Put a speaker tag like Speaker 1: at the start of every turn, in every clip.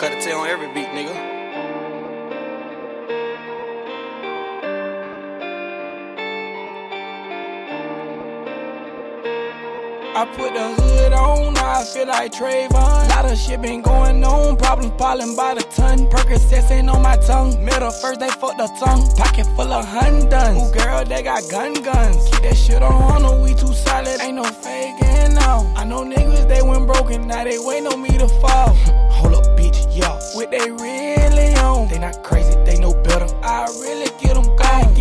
Speaker 1: Cut the tail on every beat, nigga.
Speaker 2: I put the hood on, now I feel like Trayvon. Lot of shit been going on, problems piling by the ton. Percocets ain't on my tongue, middle first they fuck the tongue. Pocket full of Honduns, ooh girl they got guns. Keep that shit on them, we too solid, ain't no faking now. I know niggas they went broken, now they waiting on me to fall. Hold up bitch, yeah, what they really on? They not crazy, they know better. I really get them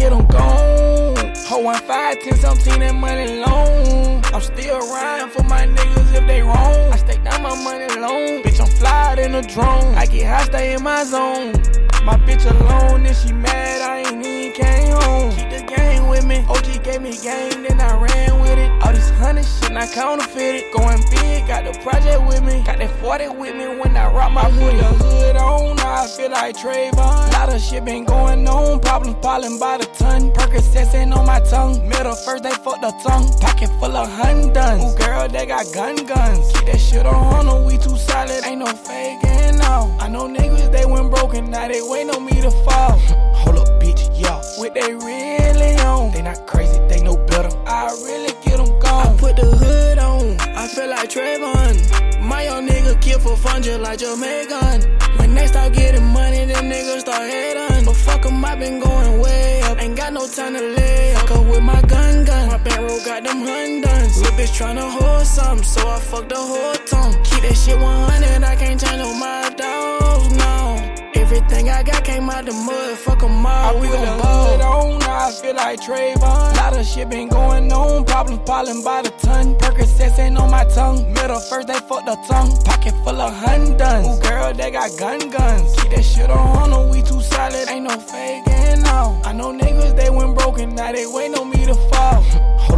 Speaker 2: gone, Ho 1 5 10 17 that money long. I'm still riding for my niggas if they wrong. I stay down my money long. Bitch, I'm flying in a drone. I get high, stay in my zone. My bitch alone, and she mad, I ain't even came home. Keep the game with me. OG gave me game, then I ran with it. All this 100 shit, not counterfeit it. Going big, got the project with me. Got that 40 with me when I rock my hoodie. Put the hood on, now I feel like Trayvon. Lot of shit been going on, problems piling by the ton. Percocets ain't on my tongue, middle first they fuck the tongue. Pocket full of Honduns, ooh girl they got guns. Keep that shit on them, we too solid, ain't no faking now. I know niggas they went broken, now they waiting on me to fall. Hold up bitch, yeah, what they really on? They not crazy, they know better. I really get them gone. I put the hood on, I feel like Trayvon. My young nigga kill for fun just like Jamaican. When they start getting money, them niggas start hating. But fuck 'em, I been going way up. Ain't got no time to lay up. Fuck up with my gun. My bankroll got them Honduns. Lil' bitch tryna hold something, so I fuck the whole tongue. Keep that shit 100, I can't change on my dogs, no. Everything I got came out the mud, fuck 'em all, we gon' ball. On, now I feel like Trayvon. Lot of shit been going on, problems piling by the ton. Percocets ain't on my tongue, middle first they fuck the tongue. Pocket full of Honduns, ooh girl they got guns. Keep that shit on them, we too solid, ain't no faking now. I know niggas they went broken, now they waiting on me to fall.